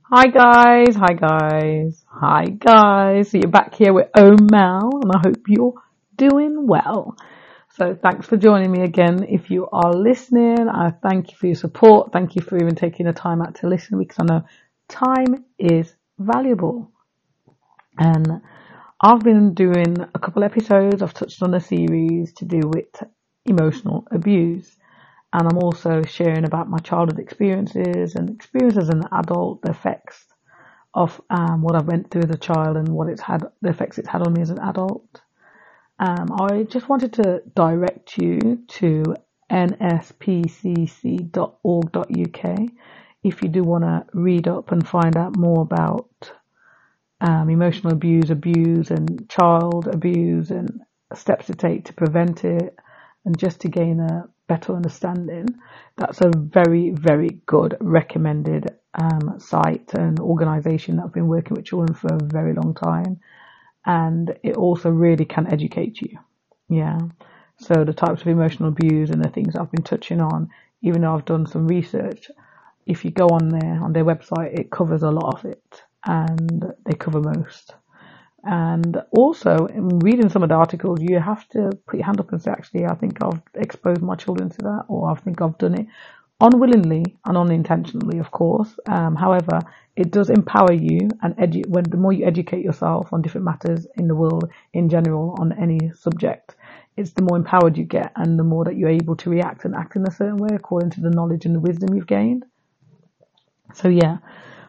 Hi guys. So you're back here with Mel, and I hope you're doing well. So thanks for joining me again. If you are listening, I thank you for your support. Thank you for even taking the time out to listen because I know time is valuable. And I've been doing a couple episodes. I've touched on a series to do with emotional abuse. And I'm also sharing about my childhood experiences and experiences as an adult, the effects of what I went through as a child and the effects it's had on me as an adult. I just wanted to direct you to nspcc.org.uk if you do want to read up and find out more about emotional abuse, and child abuse, and steps to take to prevent it, and just to gain a better understanding. That's a very, very good recommended site and organisation that I've been working with children for a very long time, and it also really can educate you. Yeah. So the types of emotional abuse and the things I've been touching on, even though I've done some research, if you go on their website, it covers a lot of it, and they cover most. And also, in reading some of the articles, you have to put your hand up and say, actually, I think I've exposed my children to that, or I think I've done it unwillingly and unintentionally, of course. However, it does empower you, and the more you educate yourself on different matters in the world in general, on any subject, it's the more empowered you get, and the more that you're able to react and act in a certain way according to the knowledge and the wisdom you've gained. So yeah.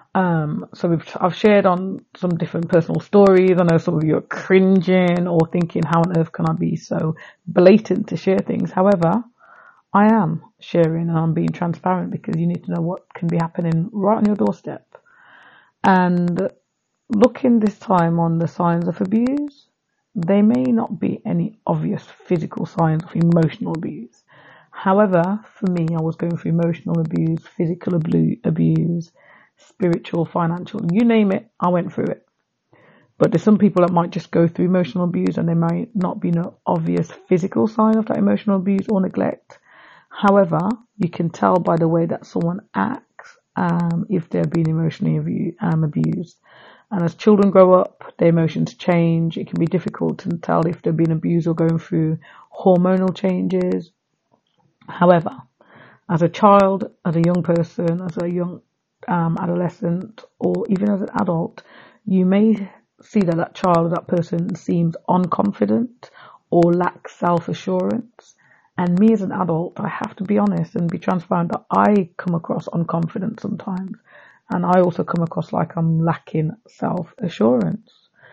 I've shared on some different personal stories. I know some of you are cringing or thinking, how on earth can I be so blatant to share things? However, I am sharing and I'm being transparent because you need to know what can be happening right on your doorstep. And looking this time on the signs of abuse, there may not be any obvious physical signs of emotional abuse. However, for me, I was going through emotional abuse, physical abuse, spiritual, financial, you name it, I went through it. But there's some people that might just go through emotional abuse and there might not be no obvious physical sign of that emotional abuse or neglect. However, you can tell by the way that someone acts if they're being emotionally abused. And as children grow up, their emotions change. It can be difficult to tell if they're being abused or going through hormonal changes. However, as a child, as a young person, as a young adolescent, or even as an adult, you may see that child or that person seems unconfident or lacks self-assurance. And me as an adult, I have to be honest and be transparent that I come across unconfident sometimes. And I also come across like I'm lacking self-assurance.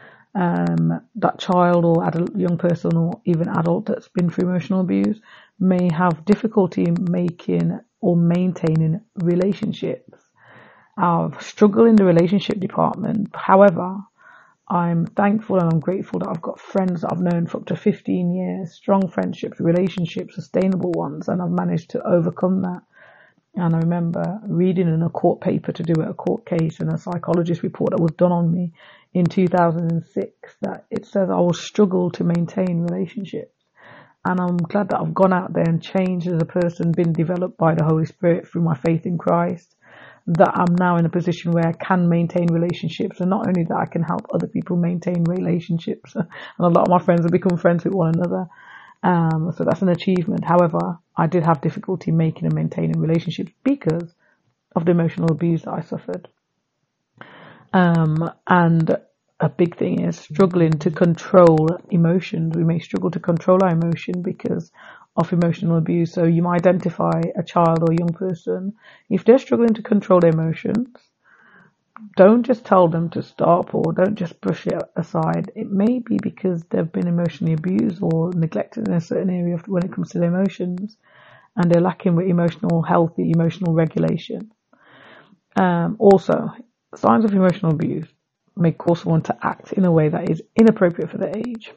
That child or young person or even adult that's been through emotional abuse may have difficulty making or maintaining relationships. I've struggled in the relationship department. However, I'm thankful and I'm grateful that I've got friends that I've known for up to 15 years, strong friendships, relationships, sustainable ones, and I've managed to overcome that. And I remember reading in a court paper to do a court case and a psychologist report that was done on me in 2006 that it says I will struggle to maintain relationships. And I'm glad that I've gone out there and changed as a person, been developed by the Holy Spirit through my faith in Christ, that I'm now in a position where I can maintain relationships. And not only that, I can help other people maintain relationships. And a lot of my friends have become friends with one another. So that's an achievement. However, I did have difficulty making and maintaining relationships because of the emotional abuse that I suffered. And a big thing is struggling to control emotions. We may struggle to control our emotion because of emotional abuse. So you might identify a child or a young person. If they're struggling to control their emotions, don't just tell them to stop or don't just brush it aside. It may be because they've been emotionally abused or neglected in a certain area when it comes to their emotions, and they're lacking with healthy emotional regulation. Also, signs of emotional abuse may cause someone to act in a way that is inappropriate for their age.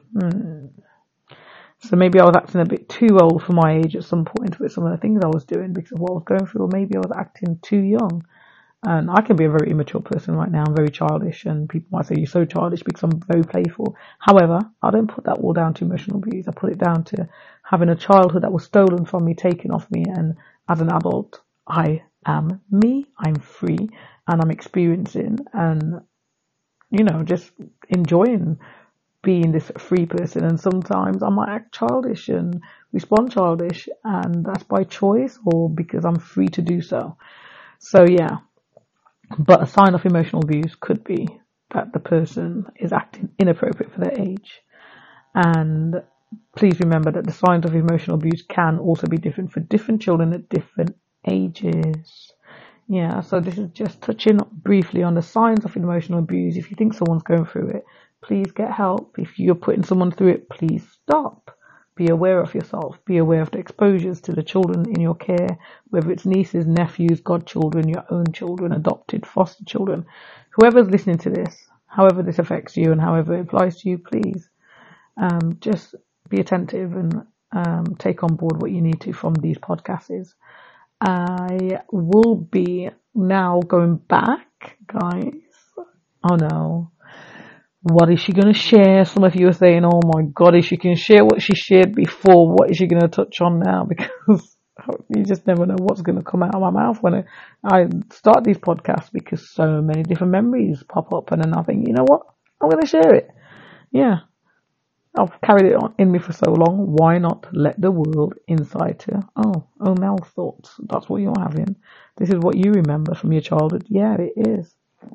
So maybe I was acting a bit too old for my age at some point with some of the things I was doing because of what I was going through, or maybe I was acting too young. And I can be a very immature person right now. I'm very childish, and people might say you're so childish because I'm very playful. However, I don't put that all down to emotional abuse. I put it down to having a childhood that was stolen from me, taken off me, and as an adult, I am me. I'm free, and I'm experiencing and, just enjoying being this free person. And sometimes I might act childish and respond childish, and that's by choice or because I'm free to do so. So yeah, but a sign of emotional abuse could be that the person is acting inappropriate for their age. And please remember that the signs of emotional abuse can also be different for different children at different ages. Yeah, so this is just touching briefly on the signs of emotional abuse. If you think someone's going through it, please get help. If you're putting someone through it, please stop. Be aware of yourself. Be aware of the exposures to the children in your care, whether it's nieces, nephews, godchildren, your own children, adopted, foster children. Whoever's listening to this, however this affects you and however it applies to you, please just be attentive and take on board what you need to from these podcasts. I will be now going back, guys. Oh no. What is she going to share? Some of you are saying, oh my God, if she can share what she shared before, what is she going to touch on now? Because you just never know what's going to come out of my mouth when I start these podcasts, because so many different memories pop up and then I think, you know what? I'm going to share it. Yeah. I've carried it on in me for so long. Why not let the world insight her? Oh, Mel's thoughts. That's what you're having. This is what you remember from your childhood. Yeah, it is.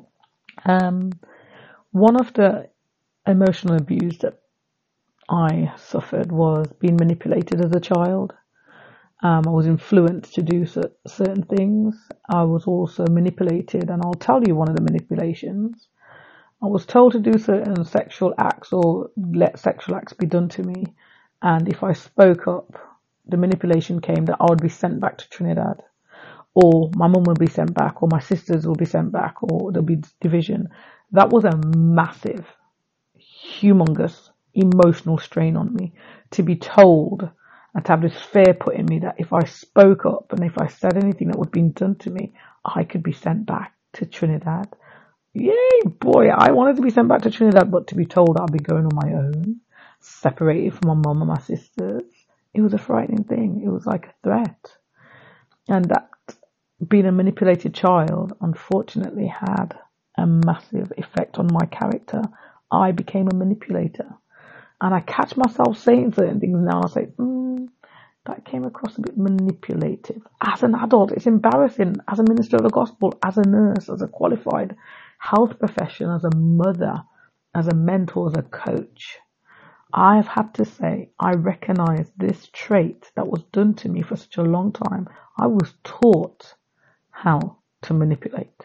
One of the emotional abuse that I suffered was being manipulated as a child. I was influenced to do certain things. I was also manipulated, and I'll tell you one of the manipulations. I was told to do certain sexual acts or let sexual acts be done to me. And if I spoke up, the manipulation came that I would be sent back to Trinidad, or my mum would be sent back, or my sisters will be sent back, or there'll be division. That was a massive, humongous emotional strain on me, to be told and to have this fear put in me that if I spoke up and if I said anything that would be done to me, I could be sent back to Trinidad. Yay, boy, I wanted to be sent back to Trinidad, but to be told I'd be going on my own, separated from my mum and my sisters, it was a frightening thing. It was like a threat. And that, being a manipulated child, unfortunately had a massive effect on my character. I became a manipulator. And I catch myself saying certain things now. I say, that came across a bit manipulative. As an adult, it's embarrassing. As a minister of the gospel, as a nurse, as a qualified health professional, as a mother, as a mentor, as a coach, I've had to say, I recognize this trait that was done to me for such a long time. I was taught how to manipulate.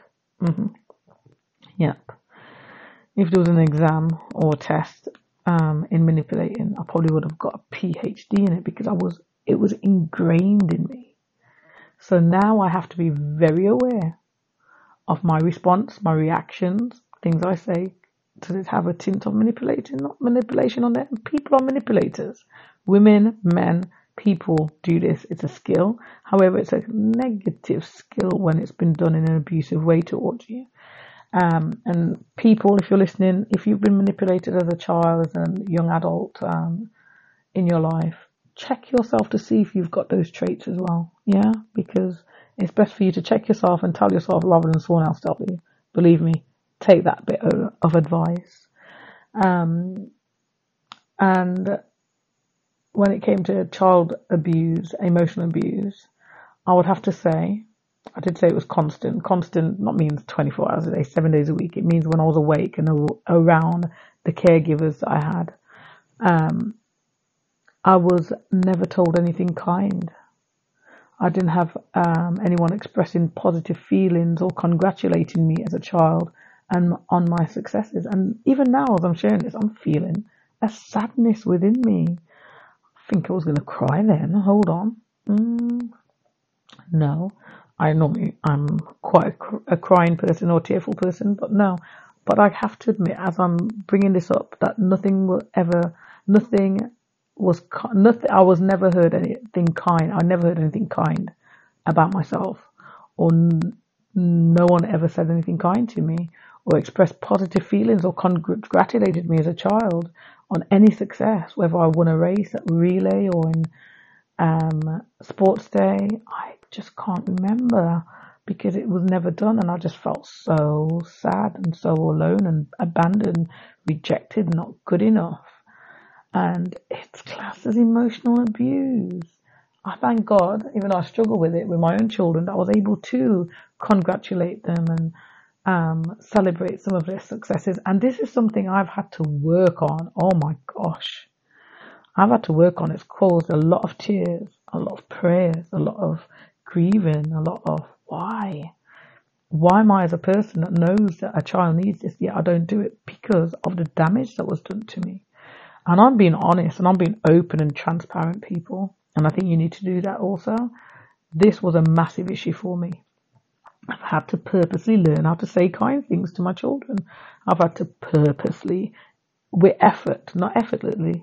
Yep. If there was an exam or a test in manipulating, I probably would have got a PhD in it, because it was ingrained in me. So now I have to be very aware of my response, my reactions, things I say. Does it have a tint of manipulation? Not manipulation on it. People are manipulators. Women, men, people do this. It's a skill. However, it's a negative skill when it's been done in an abusive way towards you. And people, if you're listening, if you've been manipulated as a child, as a young adult in your life, check yourself to see if you've got those traits as well. Yeah, because it's best for you to check yourself and tell yourself rather than someone else tell you. Believe me, take that bit of advice. And when it came to child abuse, emotional abuse, I would have to say, I did say it was constant. Constant not means 24 hours a day, 7 days a week. It means when I was awake and around the caregivers that I had. I was never told anything kind. I didn't have anyone expressing positive feelings or congratulating me as a child and on my successes. And even now, as I'm sharing this, I'm feeling a sadness within me. I think I was going to cry then. Hold on. No. I'm quite a crying person or tearful person, but no. But I have to admit, as I'm bringing this up, that I was never heard anything kind. I never heard anything kind about myself, or no one ever said anything kind to me, or expressed positive feelings, or congratulated me as a child on any success, whether I won a race at relay or in sports day. I just can't remember, because it was never done, and I just felt so sad and so alone and abandoned, rejected, not good enough. And it's classed as emotional abuse. I thank God, even though I struggle with it with my own children, that I was able to congratulate them and celebrate some of their successes. And this is something I've had to work on. Oh my gosh. I've had to work on. It's caused a lot of tears, a lot of prayers, a lot of grieving, a lot of why? Why am I as a person that knows that a child needs this, yet I don't do it? Because of the damage that was done to me. And I'm being honest and I'm being open and transparent, people. And I think you need to do that also. This was a massive issue for me. I've had to purposely learn how to say kind things to my children. I've had to purposely, with effort, not effortlessly,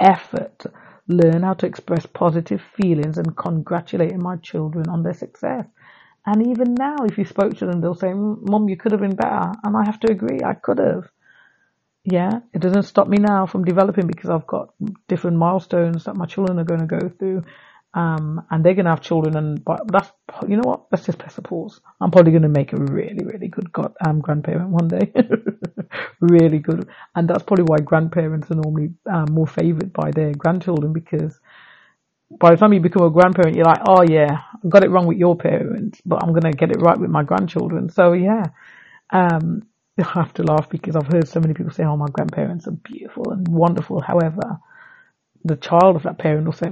learn how to express positive feelings and congratulating my children on their success. And even now, if you spoke to them, they'll say, Mum, you could have been better. And I have to agree, I could have. Yeah, it doesn't stop me now from developing because I've got different milestones that my children are going to go through. And they're going to have children, but that's, you know what? Let's just press a pause. I'm probably going to make a really, really good grandparent one day. Really good. And that's probably why grandparents are normally more favored by their grandchildren, because by the time you become a grandparent, you're like, oh yeah, I got it wrong with your parents, but I'm going to get it right with my grandchildren. So yeah, I have to laugh because I've heard so many people say, oh, my grandparents are beautiful and wonderful. However, the child of that parent will say,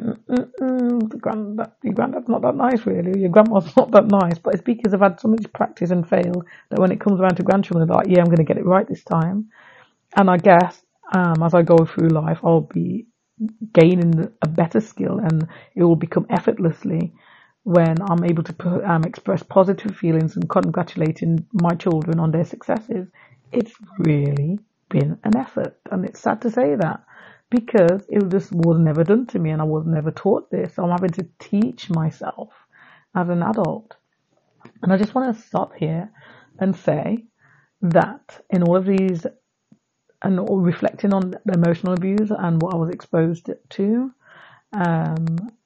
your granddad's not that nice, really. Your grandma's not that nice. But it's because I've had so much practice and fail that when it comes around to grandchildren, they're like, yeah, I'm going to get it right this time. And I guess as I go through life, I'll be gaining a better skill, and it will become effortlessly when I'm able to express positive feelings and congratulating my children on their successes. It's really been an effort, and it's sad to say that, because it just was never done to me and I was never taught this. So I'm having to teach myself as an adult. And I just want to stop here and say that in all of these, and reflecting on the emotional abuse and what I was exposed to, I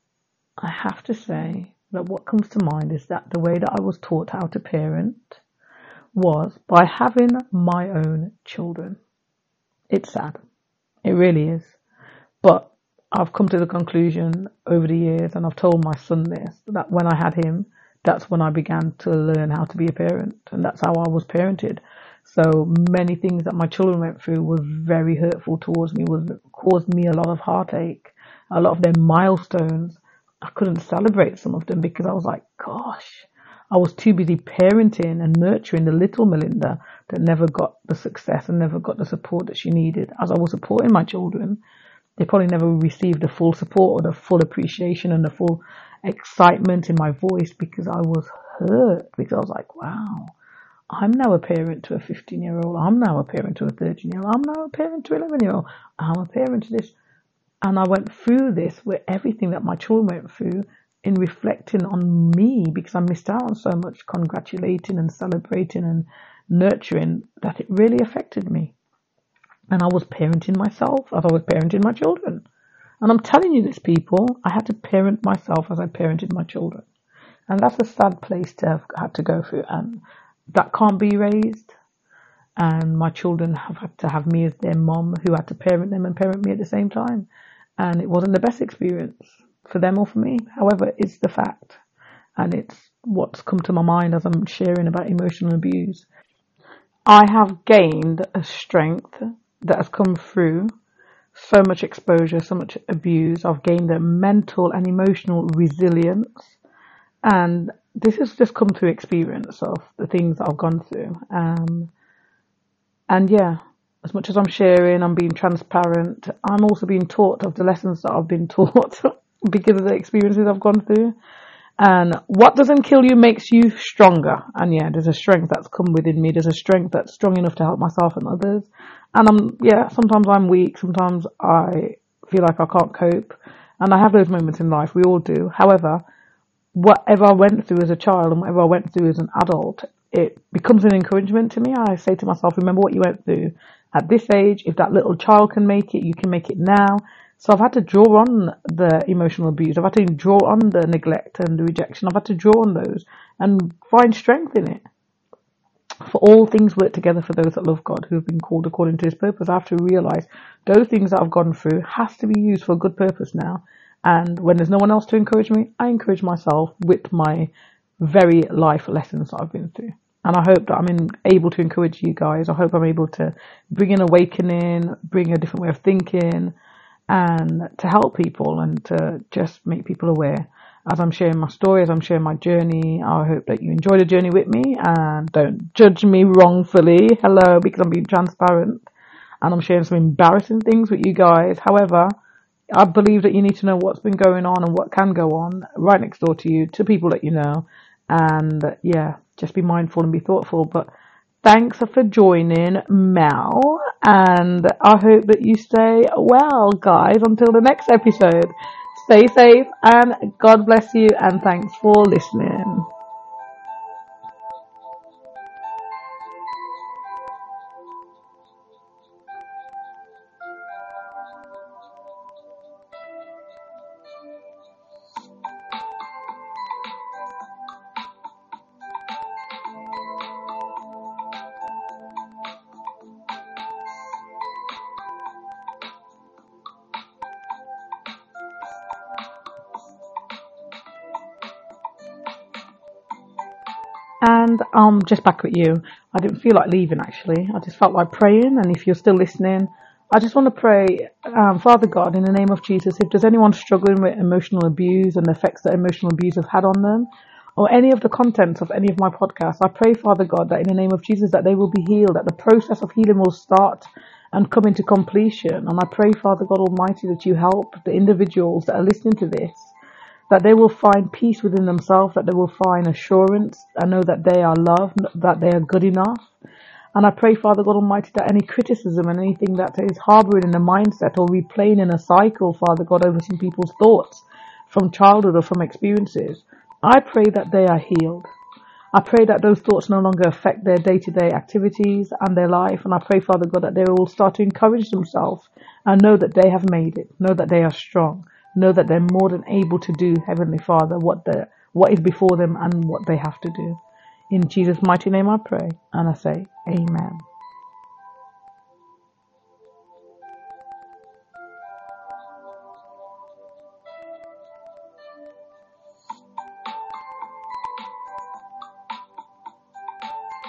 have to say that what comes to mind is that the way that I was taught how to parent was by having my own children. It's sad. It really is. But I've come to the conclusion over the years, and I've told my son this, that when I had him, that's when I began to learn how to be a parent. And that's how I was parented. So many things that my children went through was very hurtful towards me, caused me a lot of heartache, a lot of their milestones. I couldn't celebrate some of them because I was like, gosh, I was too busy parenting and nurturing the little Melinda that never got the success and never got the support that she needed. As I was supporting my children, they probably never received the full support or the full appreciation and the full excitement in my voice, because I was hurt, because I was like, wow, I'm now a parent to a 15-year-old. I'm now a parent to a 13-year-old. I'm now a parent to an 11-year-old. I'm a parent to this. And I went through this with everything that my children went through, in reflecting on me, because I missed out on so much congratulating and celebrating and nurturing, that it really affected me. And I was parenting myself as I was parenting my children. And I'm telling you this, people, I had to parent myself as I parented my children. And that's a sad place to have had to go through. And that can't be erased. And my children have had to have me as their mom, who had to parent them and parent me at the same time. And it wasn't the best experience for them or for me. However, it's the fact. And it's what's come to my mind as I'm sharing about emotional abuse. I have gained a strength that has come through so much exposure, so much abuse. I've gained a mental and emotional resilience. And this has just come through experience of the things that I've gone through. And yeah, as much as I'm sharing, I'm being transparent, I'm also being taught of the lessons that I've been taught because of the experiences I've gone through. And what doesn't kill you makes you stronger. And yeah, there's a strength that's come within me. There's a strength that's strong enough to help myself and others. And sometimes I'm weak. Sometimes I feel like I can't cope. And I have those moments in life. We all do. However, whatever I went through as a child and whatever I went through as an adult, it becomes an encouragement to me. I say to myself, remember what you went through at this age. If that little child can make it, you can make it now. So I've had to draw on the emotional abuse. I've had to draw on the neglect and the rejection. I've had to draw on those and find strength in it. For all things work together for those that love God, who have been called according to his purpose. I have to realize those things that I've gone through has to be used for a good purpose now. And when there's no one else to encourage me, I encourage myself with my very life lessons that I've been through. And I hope that I'm able to encourage you guys. I hope I'm able to bring an awakening, bring a different way of thinking, and to help people and to just make people aware. As I'm sharing my story, as I'm sharing my journey, I hope that you enjoy the journey with me and don't judge me wrongfully. Hello, because I'm being transparent and I'm sharing some embarrassing things with you guys. However, I believe that you need to know what's been going on and what can go on right next door to you, to people that you know. And yeah, just be mindful and be thoughtful. But thanks for joining, Mel. And I hope that you stay well, guys, until the next episode. Stay safe and God bless you. And thanks for listening. And I'm just back with you. I didn't feel like leaving actually. I just felt like praying. And if you're still listening, I just want to pray, Father God, in the name of Jesus, if there's anyone struggling with emotional abuse and the effects that emotional abuse has had on them, or any of the contents of any of my podcasts, I pray, Father God, that in the name of Jesus, that they will be healed, that the process of healing will start and come into completion. And I pray, Father God Almighty, that you help the individuals that are listening to this, that they will find peace within themselves, that they will find assurance and know that they are loved, that they are good enough. And I pray, Father God Almighty, that any criticism and anything that is harboring in the mindset or replaying in a cycle, Father God, over some people's thoughts from childhood or from experiences, I pray that they are healed. I pray that those thoughts no longer affect their day-to-day activities and their life. And I pray, Father God, that they will start to encourage themselves and know that they have made it, know that they are strong, know that they're more than able to do, Heavenly Father, what is before them and what they have to do. In Jesus' mighty name I pray, and I say, Amen.